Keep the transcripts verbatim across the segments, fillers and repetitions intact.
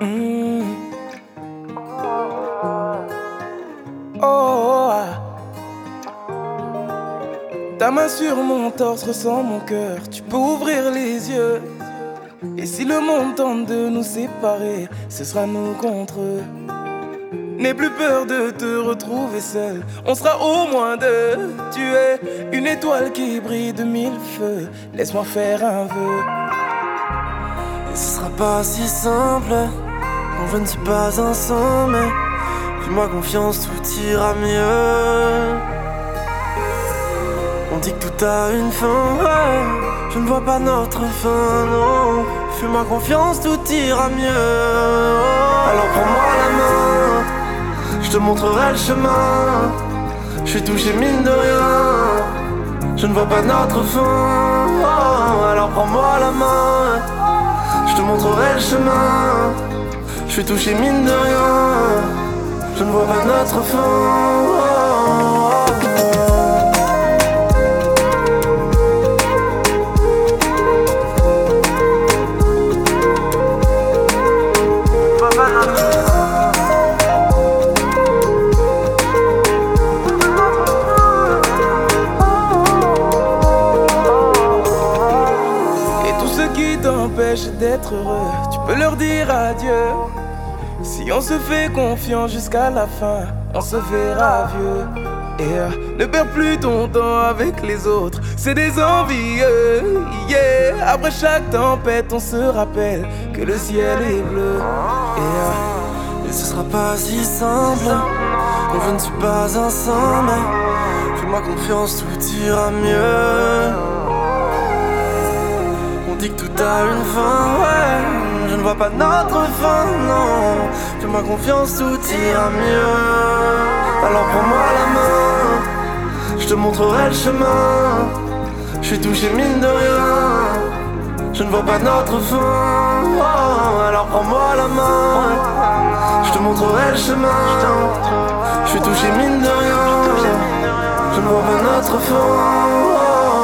Mmh. Oh, ah. Ta main sur mon torse ressent mon cœur. Tu peux ouvrir les yeux. Et si le monde tente de nous séparer, ce sera nous contre eux. N'aie plus peur de te retrouver seul. On sera au moins deux. Tu es une étoile qui brille de mille feux. Laisse-moi faire un vœu. Et ce sera pas si simple quand je ne suis pas ensemble. Fais-moi confiance, tout ira mieux. On dit que tout a une fin, ouais. Je ne vois pas notre fin, non. Fais-moi confiance, tout ira mieux. Alors prends-moi la main, je te montrerai le chemin. Je suis touché mine de rien, je ne vois pas notre fin. Alors prends-moi la main, je te montrerai le chemin. Je suis touché mine de rien, je ne vois pas notre fin. T'empêche d'être heureux, tu peux leur dire adieu. Si on se fait confiance jusqu'à la fin, on se verra vieux. Et euh, ne perds plus ton temps avec les autres, c'est des envieux. Yeah. Après chaque tempête, on se rappelle que le ciel est bleu. Et, euh, et ce sera pas si simple quand je ne suis pas ensemble. Fais-moi confiance, tout ira mieux. On dit que tout a une fin, ouais. Je ne vois pas notre fin, non. Fais-moi confiance, tout ira mieux. Alors prends-moi la main, je te montrerai le chemin. Je suis touché mine de rien, je ne vois pas notre fin. Oh, alors prends-moi la main, je te montrerai le chemin. Je suis touché mine de rien, je ne vois pas notre fin.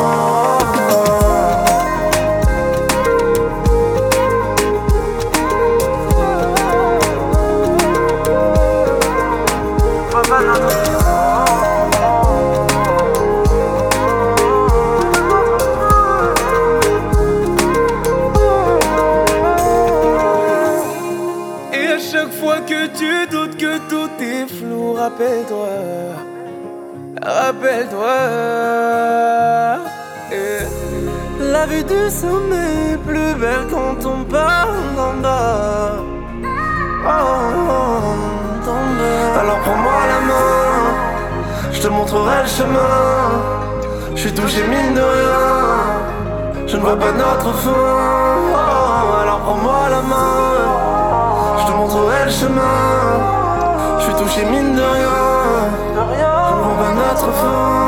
Et à chaque fois que tu doutes que tout est flou, rappelle-toi, rappelle-toi. Et la vue du sommet est plus belle quand on part d'en bas. Oh, oh, d'en bas. Alors prends-moi la main, je te montrerai le chemin. Je suis touché mine de rien, je ne vois pas notre fin. Oh, alors prends-moi la main, je te montrerai le chemin. Je suis touché mine de rien, je ne vois pas notre fin.